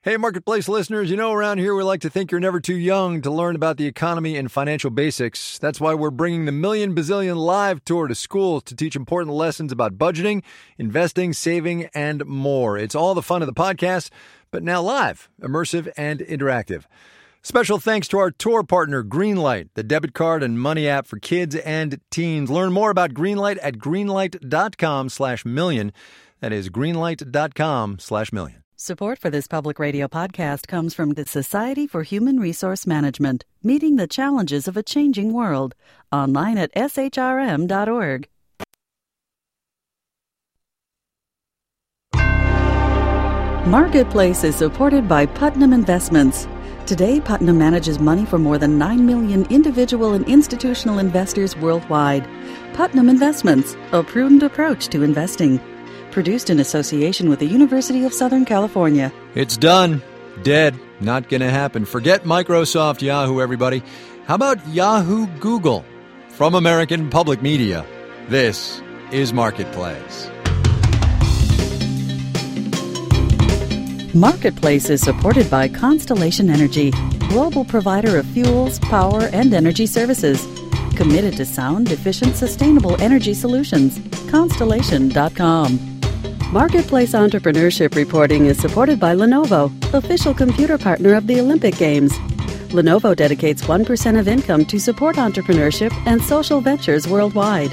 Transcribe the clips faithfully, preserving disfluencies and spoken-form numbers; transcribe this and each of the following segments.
Hey, Marketplace listeners, you know around here we like to think you're never too young to learn about the economy and financial basics. That's why we're bringing the Million Bazillion Live Tour to schools to teach important lessons about budgeting, investing, saving, and more. It's all the fun of the podcast, but now live, immersive, and interactive. Special thanks to our tour partner, Greenlight, the debit card and money app for kids and teens. Learn more about Greenlight at greenlight.com slash million. That is greenlight.com slash million. Support for this public radio podcast comes from the Society for Human Resource Management, meeting the challenges of a changing world. Online at s h r m dot org. Marketplace is supported by Putnam Investments. Today, Putnam manages money for more than nine million individual and institutional investors worldwide. Putnam Investments, a prudent approach to investing. Produced in association with the University of Southern California. It's done. Dead. Not going to happen. Forget Microsoft, Yahoo, everybody. How about Yahoo Google? From American Public Media, this is Marketplace. Marketplace is supported by Constellation Energy, global provider of fuels, power, and energy services. Committed to sound, efficient, sustainable energy solutions. Constellation dot com. Marketplace Entrepreneurship Reporting is supported by Lenovo, official computer partner of the Olympic Games. Lenovo dedicates one percent of income to support entrepreneurship and social ventures worldwide.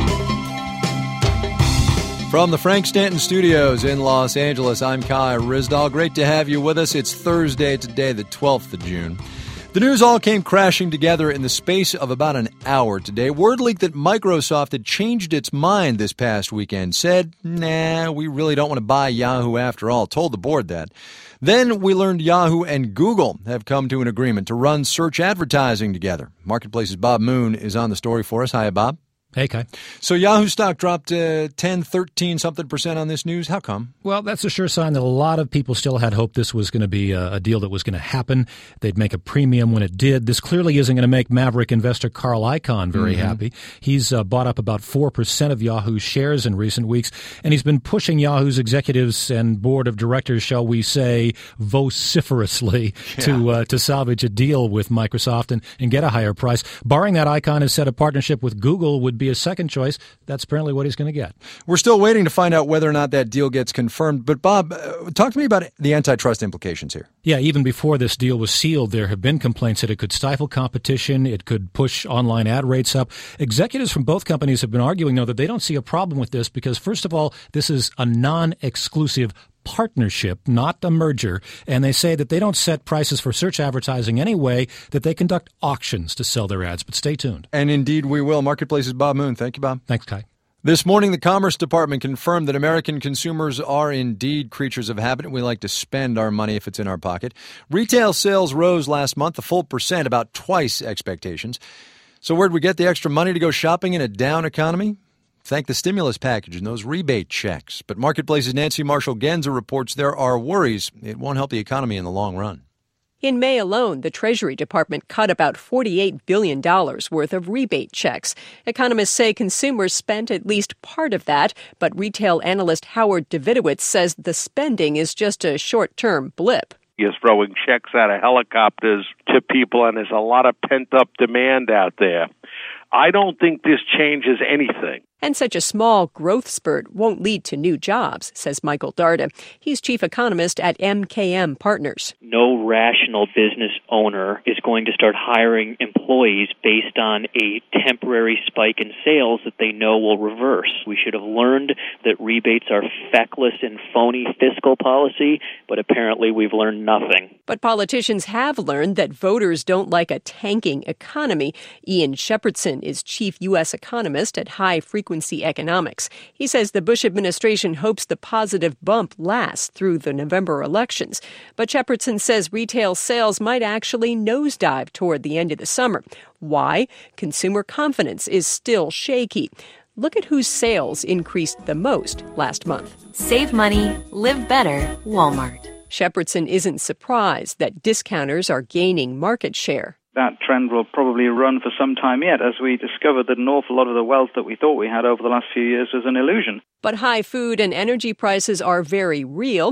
From the Frank Stanton Studios in Los Angeles, I'm Kai Ryssdal. Great to have you with us. It's Thursday today, the twelfth of June. The news all came crashing together in the space of about an hour today. Word leaked that Microsoft had changed its mind this past weekend, said, nah, we really don't want to buy Yahoo after all, told the board that. Then we learned Yahoo and Google have come to an agreement to run search advertising together. Marketplace's Bob Moon is on the story for us. Hi, Bob. Hey, Kai. So Yahoo stock dropped uh, ten, thirteen something percent on this news. How come? Well, that's a sure sign that a lot of people still had hope this was going to be a, a deal that was going to happen. They'd make a premium when it did. This clearly isn't going to make Maverick investor Carl Icahn very mm-hmm. happy. He's uh, bought up about four percent of Yahoo's shares in recent weeks, and he's been pushing Yahoo's executives and board of directors, shall we say, vociferously yeah. to uh, to salvage a deal with Microsoft and, and get a higher price. Barring that, Icahn has said a partnership with Google would be a second choice. That's apparently what he's going to get. We're still waiting to find out whether or not that deal gets confirmed. But, Bob, uh, talk to me about the antitrust implications here. Yeah, even before this deal was sealed, there have been complaints that it could stifle competition. It could push online ad rates up. Executives from both companies have been arguing, though, that they don't see a problem with this because, first of all, this is a non-exclusive partnership, not a merger, and they say that they don't set prices for search advertising anyway, that they conduct auctions to sell their ads. But stay tuned. And indeed we will. Marketplace's Bob Moon. Thank you, Bob. Thanks, Kai. This morning, the Commerce Department confirmed that American consumers are indeed creatures of habit. We like to spend our money if it's in our pocket. Retail sales rose last month a full percent, about twice expectations. So where'd we get the extra money to go shopping in a down economy? Thank the stimulus package and those rebate checks. But Marketplace's Nancy Marshall-Genzer reports there are worries it won't help the economy in the long run. In May alone, the Treasury Department cut about forty-eight billion dollars worth of rebate checks. Economists say consumers spent at least part of that, but retail analyst Howard Davidowitz says the spending is just a short-term blip. You're throwing checks out of helicopters to people, and there's a lot of pent-up demand out there. I don't think this changes anything. And such a small growth spurt won't lead to new jobs, says Michael Darda. He's chief economist at M K M Partners. No rational business owner is going to start hiring employees based on a temporary spike in sales that they know will reverse. We should have learned that rebates are feckless and phony fiscal policy, but apparently we've learned nothing. But politicians have learned that voters don't like a tanking economy. Ian Shepherdson is chief U S economist at High Frequency Economics. He says the Bush administration hopes the positive bump lasts through the November elections. But Shepherdson says retail sales might actually nosedive toward the end of the summer. Why? Consumer confidence is still shaky. Look at whose sales increased the most last month. Save money, live better, Walmart. Shepherdson isn't surprised that discounters are gaining market share. That trend will probably run for some time yet, as we discovered that an awful lot of the wealth that we thought we had over the last few years was an illusion. But high food and energy prices are very real.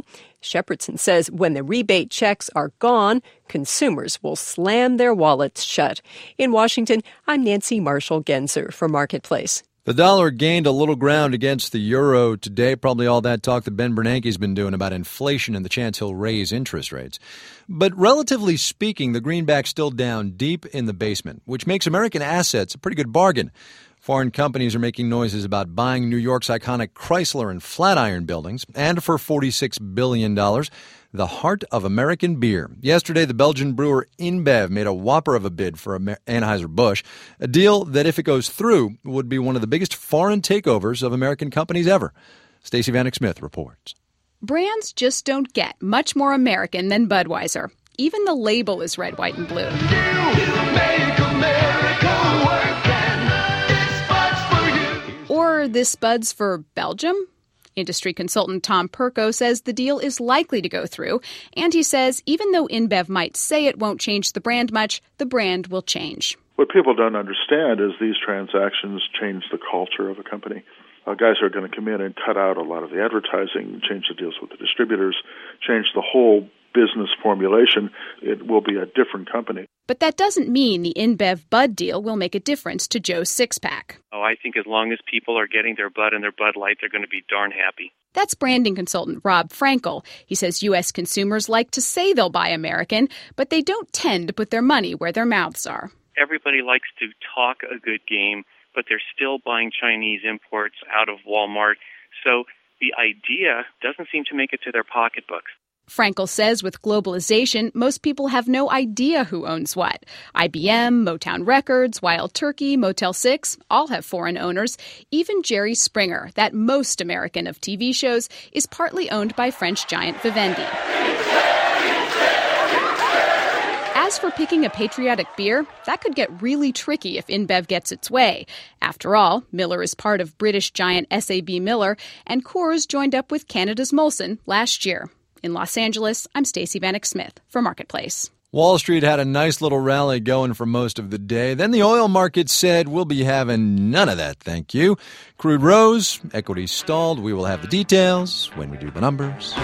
Shepherdson says when the rebate checks are gone, consumers will slam their wallets shut. In Washington, I'm Nancy Marshall-Genzer for Marketplace. The dollar gained a little ground against the euro today. Probably all that talk that Ben Bernanke's been doing about inflation and the chance he'll raise interest rates. But relatively speaking, the greenback's still down deep in the basement, which makes American assets a pretty good bargain. Foreign companies are making noises about buying New York's iconic Chrysler and Flatiron buildings, and for forty-six billion dollars, the heart of American beer. Yesterday, the Belgian brewer InBev made a whopper of a bid for Anheuser-Busch, a deal that, if it goes through, would be one of the biggest foreign takeovers of American companies ever. Stacey Vanek Smith reports. Brands just don't get much more American than Budweiser. Even the label is red, white, and blue. Or this Bud's for Belgium? Industry consultant Tom Perko says the deal is likely to go through, and he says even though InBev might say it won't change the brand much, the brand will change. What people don't understand is these transactions change the culture of a company. Uh, guys are going to come in and cut out a lot of the advertising, change the deals with the distributors, change the whole business formulation. It will be a different company. But that doesn't mean the InBev Bud deal will make a difference to Joe's six-pack. Oh, I think as long as people are getting their Bud and their Bud Light, they're going to be darn happy. That's branding consultant Rob Frankel. He says U S consumers like to say they'll buy American, but they don't tend to put their money where their mouths are. Everybody likes to talk a good game, but they're still buying Chinese imports out of Walmart. So the idea doesn't seem to make it to their pocketbooks. Frankel says with globalization, most people have no idea who owns what. I B M, Motown Records, Wild Turkey, Motel six, all have foreign owners. Even Jerry Springer, that most American of T V shows, is partly owned by French giant Vivendi. As for picking a patriotic beer, that could get really tricky if InBev gets its way. After all, Miller is part of British giant S A B Miller, and Coors joined up with Canada's Molson last year. In Los Angeles, I'm Stacey Vanek Smith for Marketplace. Wall Street had a nice little rally going for most of the day. Then the oil market said, we'll be having none of that, thank you. Crude rose, equities stalled. We will have the details when we do the numbers.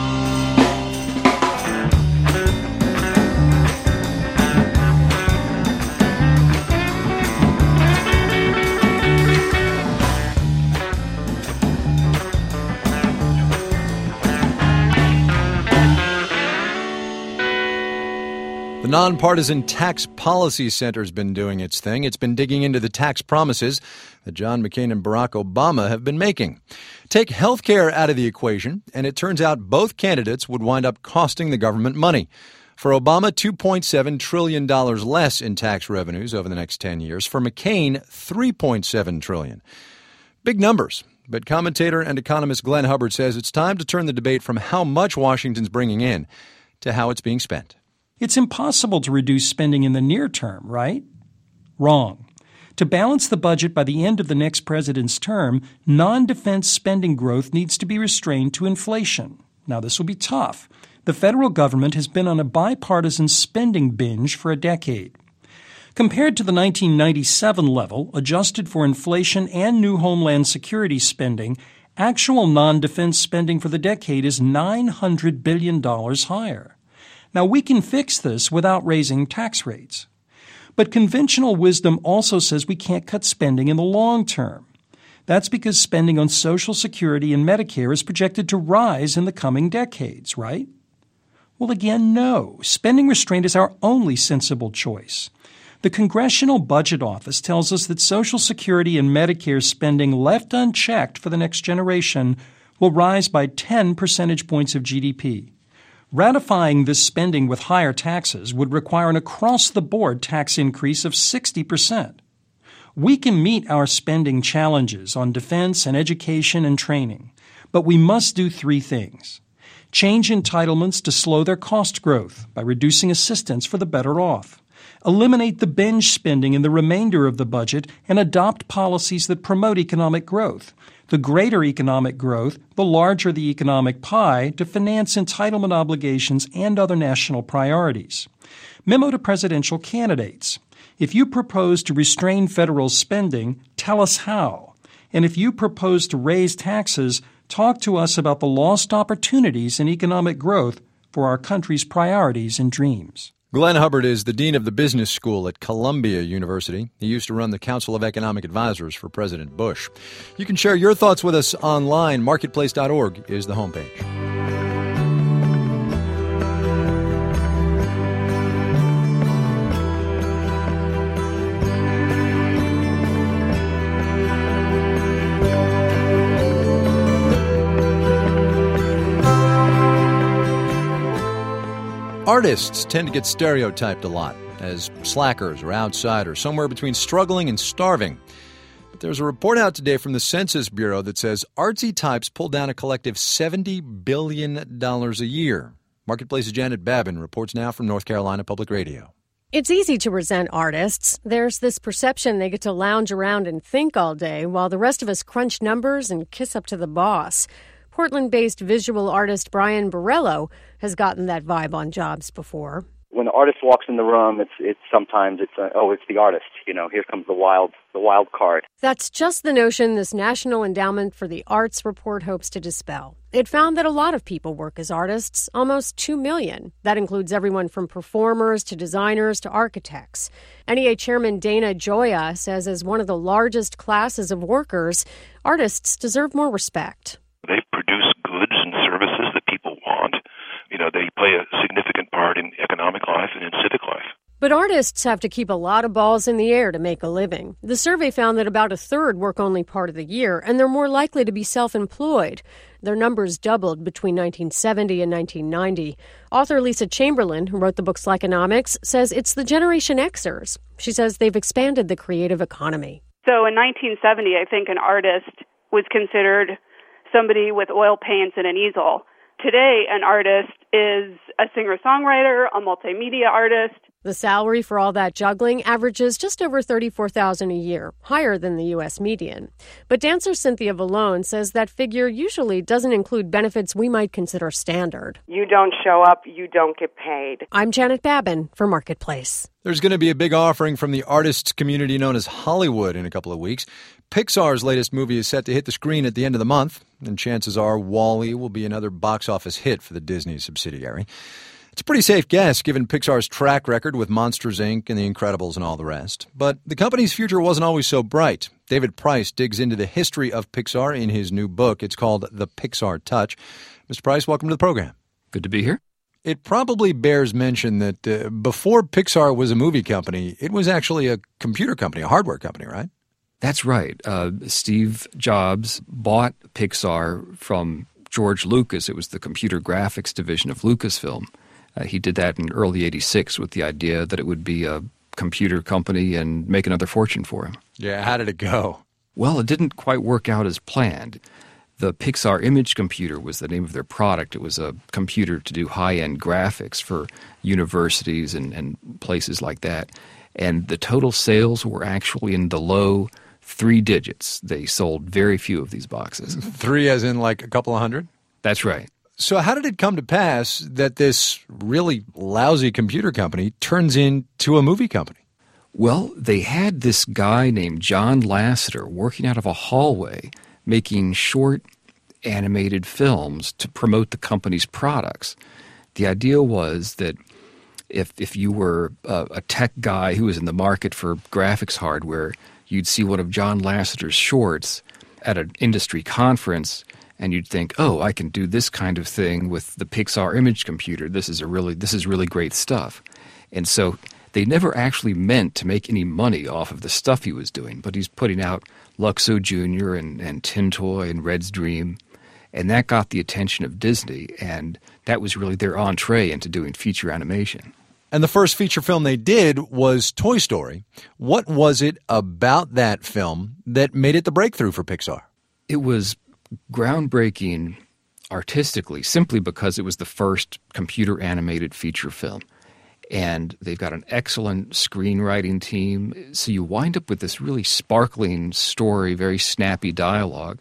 The Nonpartisan Tax Policy Center has been doing its thing. It's been digging into the tax promises that John McCain and Barack Obama have been making. Take health care out of the equation, and it turns out both candidates would wind up costing the government money. For Obama, two point seven trillion dollars less in tax revenues over the next ten years. For McCain, three point seven trillion dollars. Big numbers. But commentator and economist Glenn Hubbard says it's time to turn the debate from how much Washington's bringing in to how it's being spent. It's impossible to reduce spending in the near term, right? Wrong. To balance the budget by the end of the next president's term, non-defense spending growth needs to be restrained to inflation. Now, this will be tough. The federal government has been on a bipartisan spending binge for a decade. Compared to the nineteen ninety-seven level, adjusted for inflation and new Homeland Security spending, actual non-defense spending for the decade is nine hundred billion dollars higher. Now, we can fix this without raising tax rates. But conventional wisdom also says we can't cut spending in the long term. That's because spending on Social Security and Medicare is projected to rise in the coming decades, right? Well, again, no. Spending restraint is our only sensible choice. The Congressional Budget Office tells us that Social Security and Medicare spending left unchecked for the next generation will rise by ten percentage points of G D P. Ratifying this spending with higher taxes would require an across-the-board tax increase of sixty percent. We can meet our spending challenges on defense and education and training, but we must do three things. Change entitlements to slow their cost growth by reducing assistance for the better off. Eliminate the binge spending in the remainder of the budget and adopt policies that promote economic growth. The greater economic growth, the larger the economic pie to finance entitlement obligations and other national priorities. Memo to presidential candidates. If you propose to restrain federal spending, tell us how. And if you propose to raise taxes, talk to us about the lost opportunities in economic growth for our country's priorities and dreams. Glenn Hubbard is the dean of the business school at Columbia University. He used to run the Council of Economic Advisors for President Bush. You can share your thoughts with us online. marketplace dot org is the homepage. Artists tend to get stereotyped a lot as slackers or outsiders, somewhere between struggling and starving. But there's a report out today from the Census Bureau that says artsy types pull down a collective seventy billion dollars a year. Marketplace's Janet Babin reports now from North Carolina Public Radio. It's easy to resent artists. There's this perception they get to lounge around and think all day while the rest of us crunch numbers and kiss up to the boss. Portland-based visual artist Brian Borello has gotten that vibe on jobs before. When the artist walks in the room, it's it's sometimes it's uh, oh it's the artist. You know, here comes the wild the wild card. That's just the notion this National Endowment for the Arts report hopes to dispel. It found that a lot of people work as artists, almost two million. That includes everyone from performers to designers to architects. N E A Chairman Dana Gioia says as one of the largest classes of workers, artists deserve more respect. They produce goods and services that people want. You know, they play a significant part in economic life and in civic life. But artists have to keep a lot of balls in the air to make a living. The survey found that about a third work only part of the year, and they're more likely to be self-employed. Their numbers doubled between nineteen seventy and nineteen ninety. Author Lisa Chamberlain, who wrote the book Slackonomics, says it's the Generation Xers. She says they've expanded the creative economy. So in nineteen seventy, I think an artist was considered somebody with oil paints and an easel. Today, an artist is a singer-songwriter, a multimedia artist. The salary for all that juggling averages just over thirty-four thousand dollars a year, higher than the U S median. But dancer Cynthia Vallone says that figure usually doesn't include benefits we might consider standard. You don't show up, you don't get paid. I'm Janet Babin for Marketplace. There's going to be a big offering from the artists community known as Hollywood in a couple of weeks. Pixar's latest movie is set to hit the screen at the end of the month, and chances are WALL-E will be another box office hit for the Disney subsidiary. It's a pretty safe guess given Pixar's track record with Monsters, Incorporated and The Incredibles and all the rest. But the company's future wasn't always so bright. David Price digs into the history of Pixar in his new book. It's called The Pixar Touch. Mister Price, welcome to the program. Good to be here. It probably bears mention that uh, before Pixar was a movie company, it was actually a computer company, a hardware company, right? That's right. Uh, Steve Jobs bought Pixar from George Lucas. It was the computer graphics division of Lucasfilm. Uh, he did that in early eighty-six with the idea that it would be a computer company and make another fortune for him. Yeah, how did it go? Well, it didn't quite work out as planned. The Pixar Image Computer was the name of their product. It was a computer to do high-end graphics for universities and, and places like that. And the total sales were actually in the low three digits. They sold very few of these boxes. Three as in like a couple of hundred? That's right. So how did it come to pass that this really lousy computer company turns into a movie company? Well, they had this guy named John Lasseter working out of a hallway making short animated films to promote the company's products. The idea was that if if you were a, a tech guy who was in the market for graphics hardware, you'd see one of John Lasseter's shorts at an industry conference, and you'd think, "Oh, I can do this kind of thing with the Pixar Image Computer. This is a really this is really great stuff." And so they never actually meant to make any money off of the stuff he was doing, but he's putting out Luxo Junior and, and Tin Toy and Red's Dream, and that got the attention of Disney, and that was really their entree into doing feature animation. And the first feature film they did was Toy Story. What was it about that film that made it the breakthrough for Pixar? It was groundbreaking artistically simply because it was the first computer-animated feature film. And they've got an excellent screenwriting team. So you wind up with this really sparkling story, very snappy dialogue.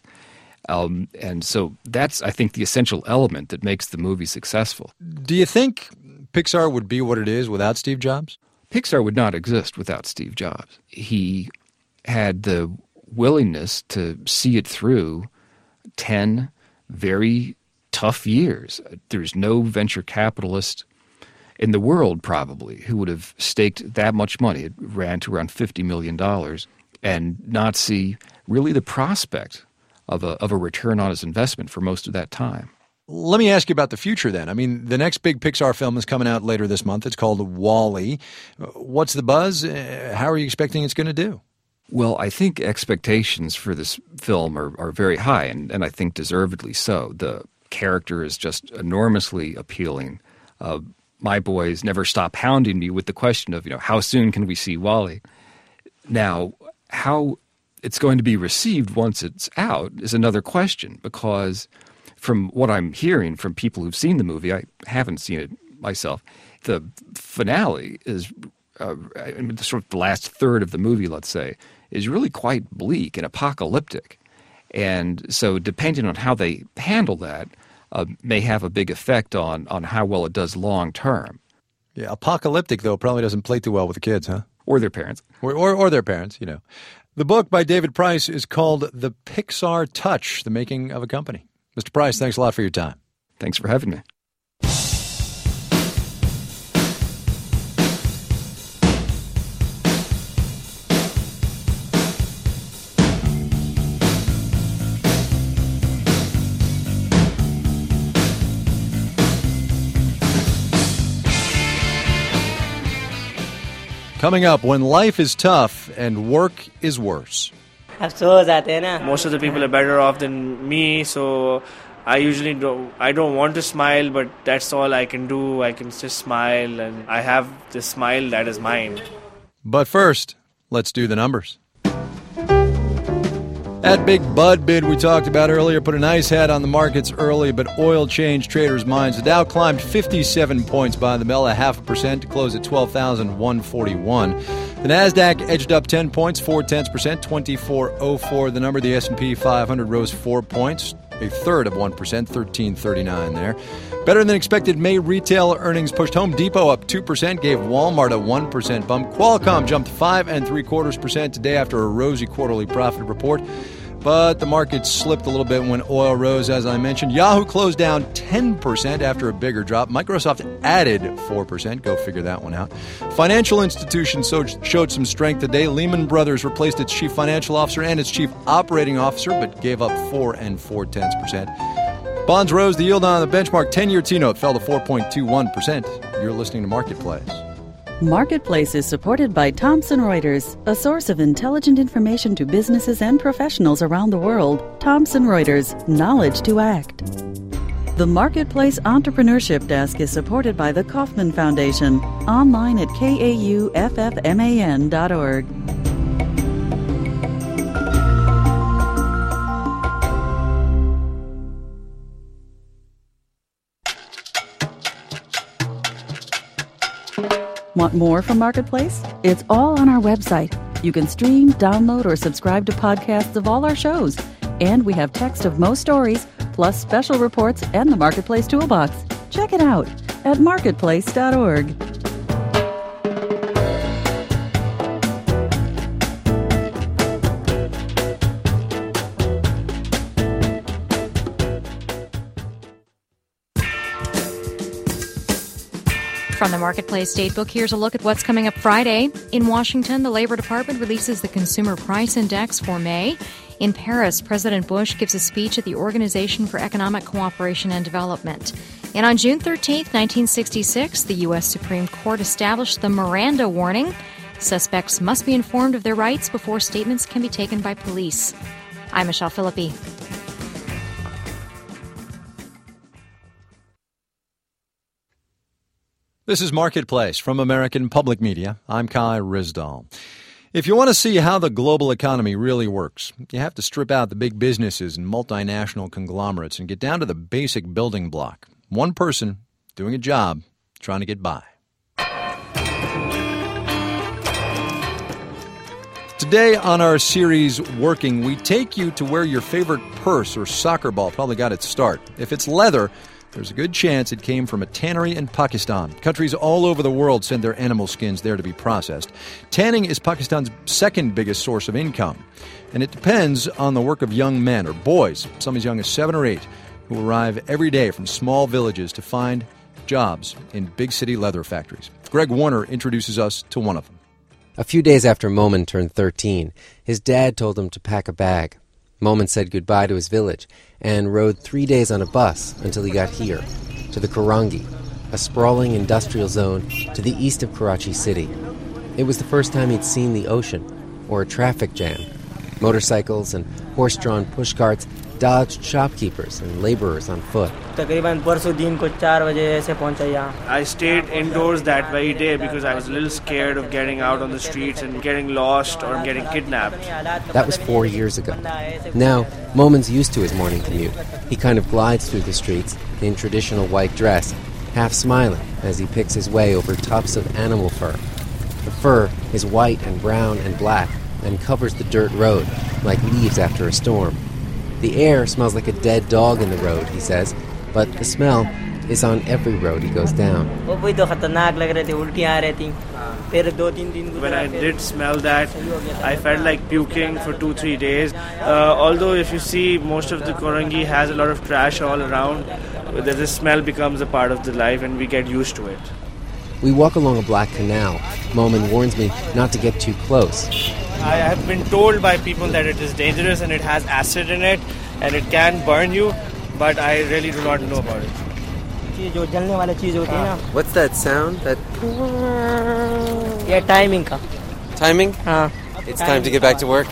Um, and so that's, I think, the essential element that makes the movie successful. Do you think Pixar would be what it is without Steve Jobs? Pixar would not exist without Steve Jobs. He had the willingness to see it through ten, very tough years. There's no venture capitalist in the world probably who would have staked that much money. It ran to around fifty million dollars and not see really the prospect of a, of a return on his investment for most of that time. Let me ask you about the future then. I mean, the next big Pixar film is coming out later this month. It's called WALL-E. What's the buzz? How are you expecting it's going to do? Well, I think expectations for this film are, are very high, and, and I think deservedly so. The character is just enormously appealing. Uh, my boys never stop hounding me with the question of, you know, how soon can we see WALL-E? Now, how it's going to be received once it's out is another question, because from what I'm hearing from people who've seen the movie, I haven't seen it myself, the finale is, uh, I mean, sort of the last third of the movie, let's say, is really quite bleak and apocalyptic. And so depending on how they handle that uh, may have a big effect on, on how well it does long term. Yeah, apocalyptic, though, probably doesn't play too well with the kids, huh? Or their parents. Or, or, or their parents, you know. The book by David Price is called The Pixar Touch, The Making of a Company. Mister Price, thanks a lot for your time. Thanks for having me. Coming up, when life is tough and work is worse. Most of the people are better off than me, so I usually don't, I don't want to smile, but that's all I can do. I can just smile, and I have this smile that is mine. But first, let's do the numbers. That big Bud bid we talked about earlier put a nice head on the markets early, but oil changed traders' minds. The Dow climbed fifty-seven points by the bell, a half a percent to close at twelve thousand one hundred forty-one. The Nasdaq edged up ten points, four tenths percent, twenty-four oh four. The number, the S and P five hundred rose four points, a third of one percent, thirteen thirty-nine there. Better than expected May retail earnings pushed Home Depot up two percent, gave Walmart a one percent bump. Qualcomm jumped five and three quarters percent today after a rosy quarterly profit report. But the market slipped a little bit when oil rose, as I mentioned. Yahoo closed down ten percent after a bigger drop. Microsoft added four percent. Go figure that one out. Financial institutions showed some strength today. Lehman Brothers replaced its chief financial officer and its chief operating officer, but gave up four and four tenths percent. Bonds rose. The yield on the benchmark ten-year T-note fell to four point two one percent. You're listening to Marketplace. Marketplace is supported by Thomson Reuters, a source of intelligent information to businesses and professionals around the world. Thomson Reuters, knowledge to act. The Marketplace Entrepreneurship Desk is supported by the Kauffman Foundation, online at K A U F F M A N dot org. Want more from Marketplace? It's all on our website. You can stream, download, or subscribe to podcasts of all our shows. And we have text of most stories, plus special reports and the Marketplace Toolbox. Check it out at marketplace dot org. From the Marketplace Datebook, here's a look at what's coming up Friday. In Washington, the Labor Department releases the Consumer Price Index for May. In Paris, President Bush gives a speech at the Organization for Economic Cooperation and Development. And on June thirteenth, nineteen sixty-six, the U S Supreme Court established the Miranda warning. Suspects must be informed of their rights before statements can be taken by police. I'm Michelle Philippi. This is Marketplace from American Public Media. I'm Kai Ryssdal. If you want to see how the global economy really works, you have to strip out the big businesses and multinational conglomerates and get down to the basic building block. One person doing a job, trying to get by. Today on our series, Working, we take you to where your favorite purse or soccer ball probably got its start. If it's leather, there's a good chance it came from a tannery in Pakistan. Countries all over the world send their animal skins there to be processed. Tanning is Pakistan's second biggest source of income, and it depends on the work of young men or boys, some as young as seven or eight, who arrive every day from small villages to find jobs in big city leather factories. Greg Warner introduces us to one of them. A few days after Momin turned thirteen, his dad told him to pack a bag. Momin said goodbye to his village and rode three days on a bus until he got here, to the Karangi, a sprawling industrial zone to the east of Karachi City. It was the first time he'd seen the ocean, or a traffic jam. Motorcycles and horse-drawn pushcarts dodged shopkeepers and laborers on foot. I stayed indoors that very day because I was a little scared of getting out on the streets and getting lost or getting kidnapped. That was four years ago. Now, Momin's used to his morning commute. He kind of glides through the streets in traditional white dress, half smiling as he picks his way over tufts of animal fur. The fur is white and brown and black and covers the dirt road like leaves after a storm. The air smells like a dead dog in the road, he says, but the smell is on every road he goes down. When I did smell that, I felt like puking for two, three days. Uh, although if you see, most of the Karangi has a lot of trash all around, the smell becomes a part of the life and we get used to it. We walk along a black canal. Momin warns me not to get too close. I have been told by people that it is dangerous and it has acid in it and it can burn you, but I really do not know about it. What's that sound? That Yeah, timing ka. timing? It's time to get back to work?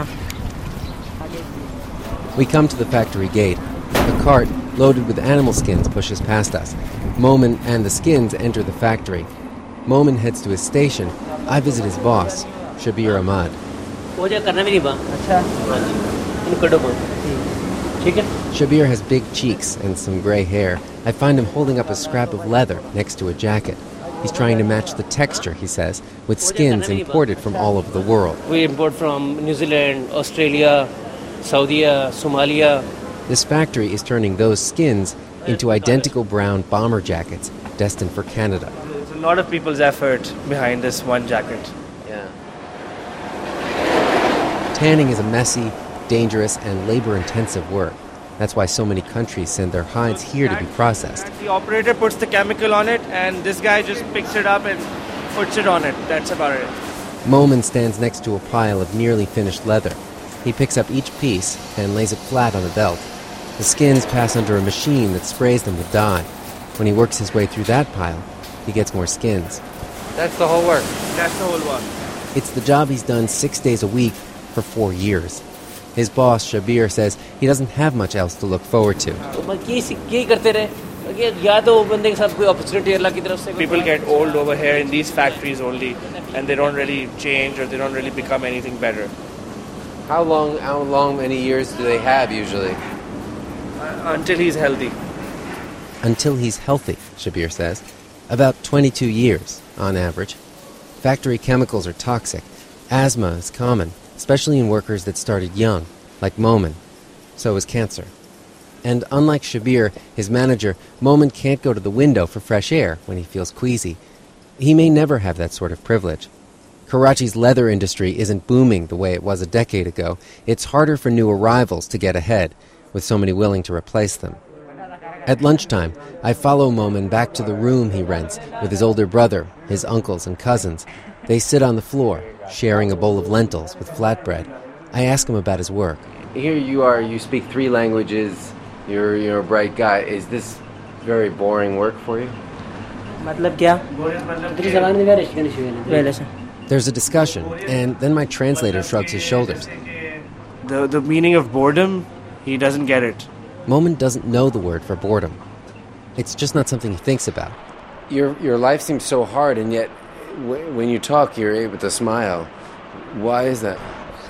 We come to the factory gate. A cart loaded with animal skins pushes past us. Momin and the skins enter the factory. Momin heads to his station. I visit his boss, Shabir Ahmad. Shabir has big cheeks and some gray hair. I find him holding up a scrap of leather next to a jacket. He's trying to match the texture, he says, with skins imported from all over the world. We import from New Zealand, Australia, Saudi, Somalia. This factory is turning those skins into identical brown bomber jackets destined for Canada. There's a lot of people's effort behind this one jacket. Yeah. Tanning is a messy, dangerous, and labor-intensive work. That's why so many countries send their hides here to be processed. The operator puts the chemical on it, and this guy just picks it up and puts it on it. That's about it. Momin stands next to a pile of nearly finished leather. He picks up each piece and lays it flat on a belt. The skins pass under a machine that sprays them with dye. When he works his way through that pile, he gets more skins. That's the whole work. That's the whole work. It's the job he's done six days a week for four years. His boss, Shabir, says he doesn't have much else to look forward to. People get old over here in these factories only, and they don't really change or they don't really become anything better. How long, how long, many years do they have usually? Uh, until he's healthy. Until he's healthy, Shabir says. About twenty-two years, on average. Factory chemicals are toxic. Asthma is common, especially in workers that started young, like Momin. So is cancer. And unlike Shabir, his manager, Momin can't go to the window for fresh air when he feels queasy. He may never have that sort of privilege. Karachi's leather industry isn't booming the way it was a decade ago. It's harder for new arrivals to get ahead, with so many willing to replace them. At lunchtime, I follow Momin back to the room he rents with his older brother, his uncles and cousins. They sit on the floor, sharing a bowl of lentils with flatbread. I ask him about his work. Here you are, you speak three languages, you're, you're a bright guy. Is this very boring work for you? There's a discussion, and then my translator shrugs his shoulders. The, the meaning of boredom, he doesn't get it. Momin doesn't know the word for boredom. It's just not something he thinks about. Your, your life seems so hard, and yet w- when you talk, you're able to smile. Why is that?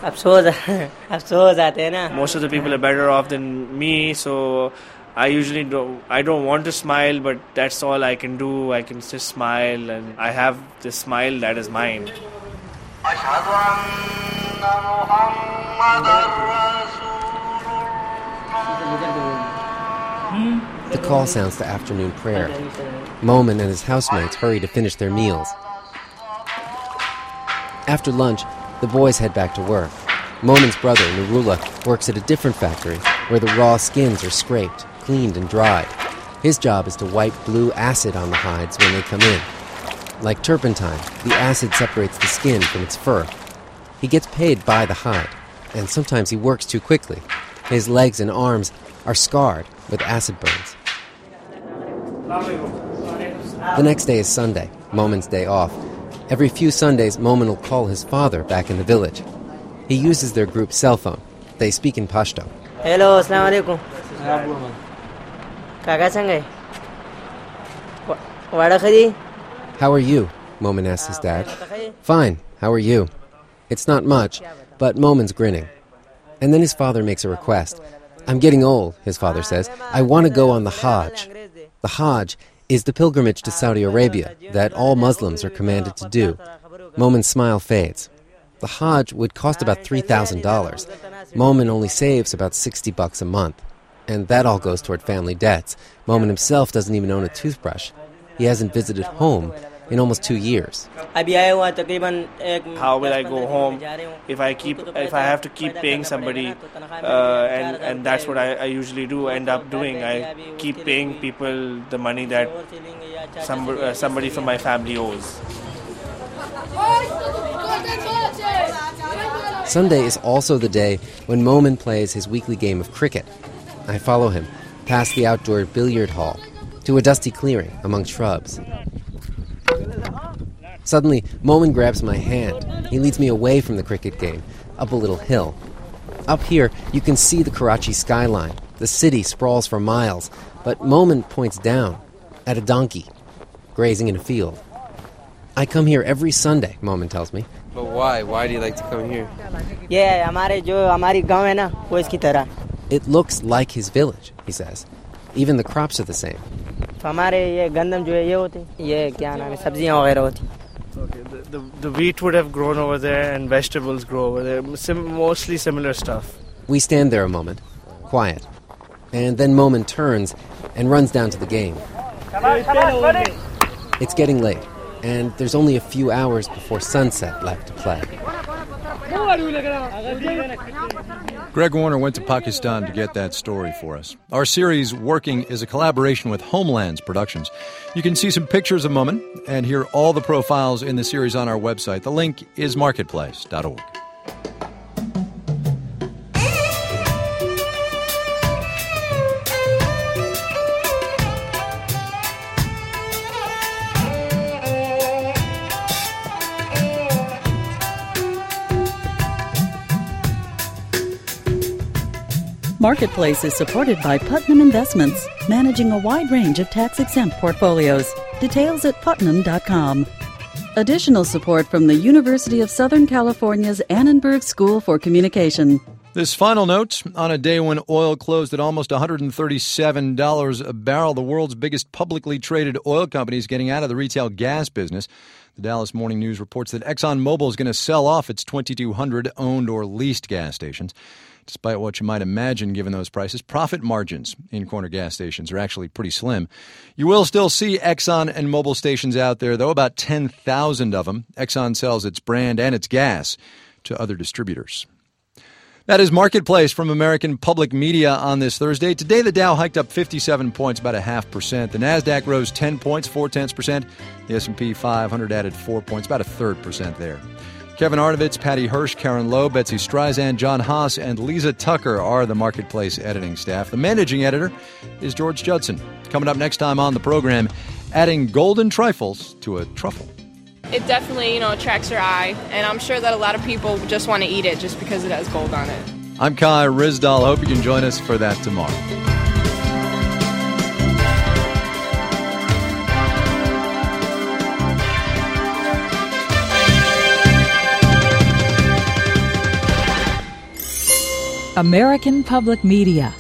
Most of the people are better off than me, so I usually don't, I don't want to smile, but that's all I can do. I can just smile, and I have this smile that is mine. The call sounds to afternoon prayer. Momin and his housemates hurry to finish their meals. After lunch, the boys head back to work. Momin's brother, Nurullah, works at a different factory where the raw skins are scraped, cleaned and dried. His job is to wipe blue acid on the hides when they come in. Like turpentine, the acid separates the skin from its fur. He gets paid by the hide, and sometimes he works too quickly. His legs and arms are scarred with acid burns. The next day is Sunday, Momin's day off. Every few Sundays, Momin will call his father back in the village. He uses their group cell phone. They speak in Pashto. Hello, assalamu alaikum. Kaka sangai. Wada khadi? How are you? Momin asks his dad. Fine, how are you? It's not much, but Momin's grinning. And then his father makes a request. I'm getting old, his father says. I want to go on the Hajj. The Hajj is the pilgrimage to Saudi Arabia that all Muslims are commanded to do. Momin's smile fades. The Hajj would cost about three thousand dollars. Momin only saves about sixty bucks a month. And that all goes toward family debts. Momin himself doesn't even own a toothbrush. He hasn't visited home in almost two years. How will I go home if I keep if I have to keep paying somebody, uh, and and that's what I, I usually do. End up doing. I keep paying people the money that somebody, uh, somebody from my family owes. Sunday is also the day when Momin plays his weekly game of cricket. I follow him past the outdoor billiard hall to a dusty clearing among shrubs. Suddenly, Momin grabs my hand. He leads me away from the cricket game, up a little hill. Up here, you can see the Karachi skyline. The city sprawls for miles, but Momin points down at a donkey grazing in a field. I come here every Sunday, Momin tells me. But why? Why do you like to come here? Yeah, hamare jo hamari gaon hai na, wo iski tarah. It looks like his village, he says. Even the crops are the same. हमारे ये गंदम जो है ये होती ये क्या नाम है सब्जियां वगैरह होती. Okay, the, the the wheat would have grown over there and vegetables grow over there. Sim- mostly similar stuff. We stand there a moment, quiet, and then Momin turns and runs down to the game. Come on, come on, buddy. It's getting late, and there's only a few hours before sunset left to play. Greg Warner went to Pakistan to get that story for us. Our series, Working, is a collaboration with Homelands Productions. You can see some pictures of Momin and hear all the profiles in the series on our website. The link is marketplace dot org. Marketplace is supported by Putnam Investments, managing a wide range of tax-exempt portfolios. Details at putnam dot com. Additional support from the University of Southern California's Annenberg School for Communication. This final note, on a day when oil closed at almost one hundred thirty-seven dollars a barrel, the world's biggest publicly traded oil company is getting out of the retail gas business. The Dallas Morning News reports that ExxonMobil is going to sell off its twenty-two hundred owned or leased gas stations. Despite what you might imagine given those prices, profit margins in corner gas stations are actually pretty slim. You will still see Exxon and Mobil stations out there, though, about ten thousand of them. Exxon sells its brand and its gas to other distributors. That is Marketplace from American Public Media on this Thursday. Today, the Dow hiked up fifty-seven points, about a half percent. The Nasdaq rose ten points, four-tenths percent. The S and P five hundred added four points, about a third percent there. Kevin Arnovitz, Patty Hirsch, Karen Lowe, Betsy Streisand, John Haas, and Lisa Tucker are the Marketplace editing staff. The managing editor is George Judson. Coming up next time on the program, adding golden trifles to a truffle. It definitely, you know, attracts your eye, and I'm sure that a lot of people just want to eat it just because it has gold on it. I'm Kai Rizdal. Hope you can join us for that tomorrow. American Public Media.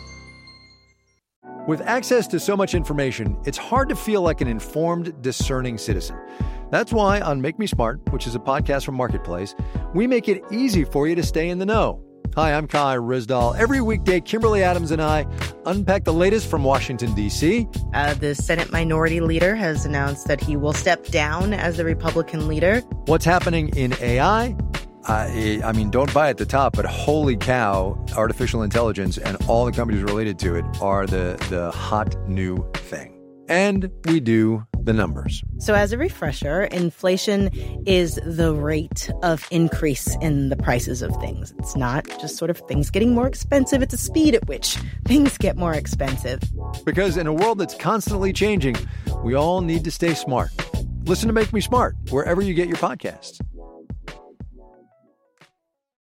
With access to so much information, it's hard to feel like an informed, discerning citizen. That's why on Make Me Smart, which is a podcast from Marketplace, we make it easy for you to stay in the know. Hi, I'm Kai Rizdal. Every weekday, Kimberly Adams and I unpack the latest from Washington, D C. Uh, the Senate Minority Leader has announced that he will step down as the Republican leader. What's happening in A I, I, I mean, don't buy at the top, but holy cow, artificial intelligence and all the companies related to it are the, the hot new thing. And we do the numbers. So as a refresher, inflation is the rate of increase in the prices of things. It's not just sort of things getting more expensive. It's a speed at which things get more expensive. Because in a world that's constantly changing, we all need to stay smart. Listen to Make Me Smart wherever you get your podcasts.